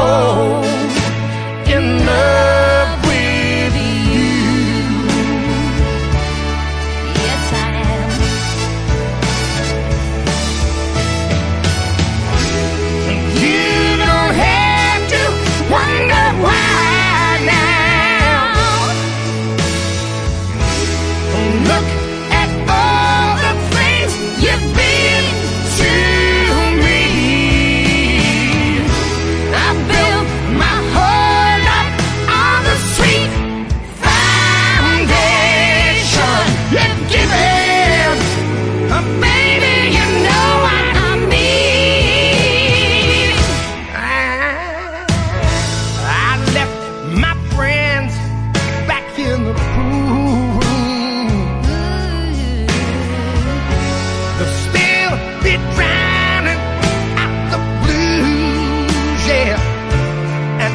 cold in love with you. Yes, I am. You don't have to wonder why now. Look at all the things you've been to me. I built my whole life on the sweet foundation you've given. Baby, you know what I mean. I left my friends back in the pool room. They'll still be drowning out the blues, yeah. And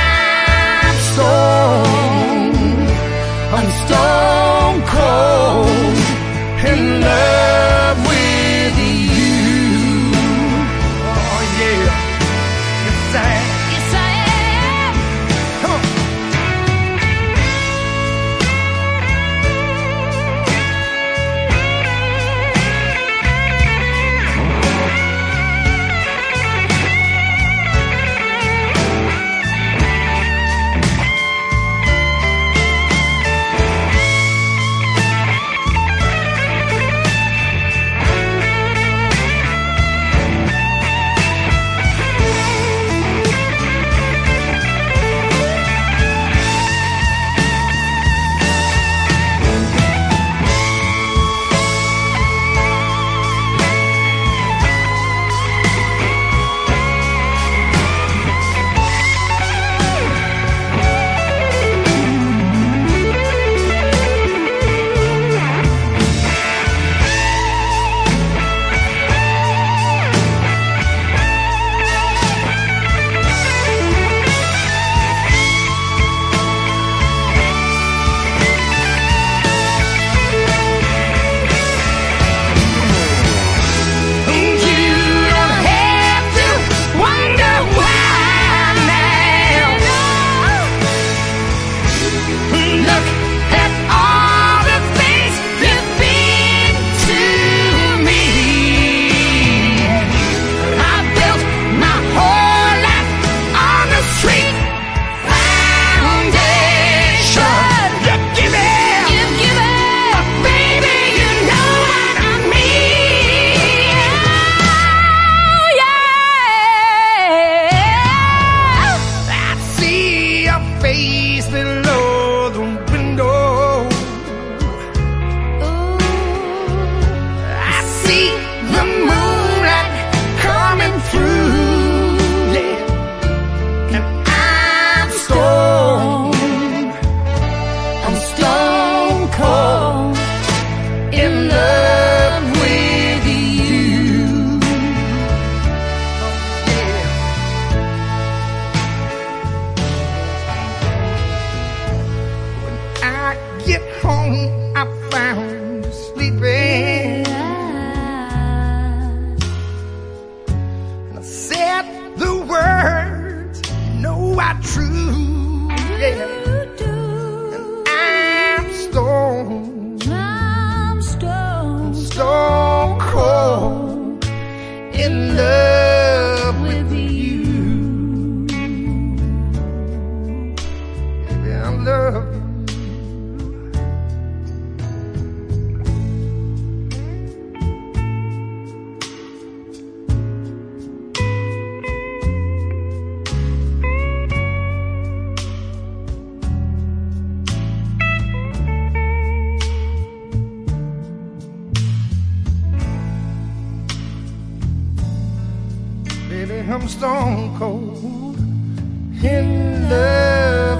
I'm stone cold in love with you. Oh yeah, yes I am. Yes, I am. Come on. Below the window, I see the moonlight coming through, yeah. And I'm stone cold in love with you. Oh, yeah. I get home, I found you sleeping. And I said the words, you know I true, yeah. And I'm stone cold in love with you. Baby, I love you. Baby, I'm stone cold in love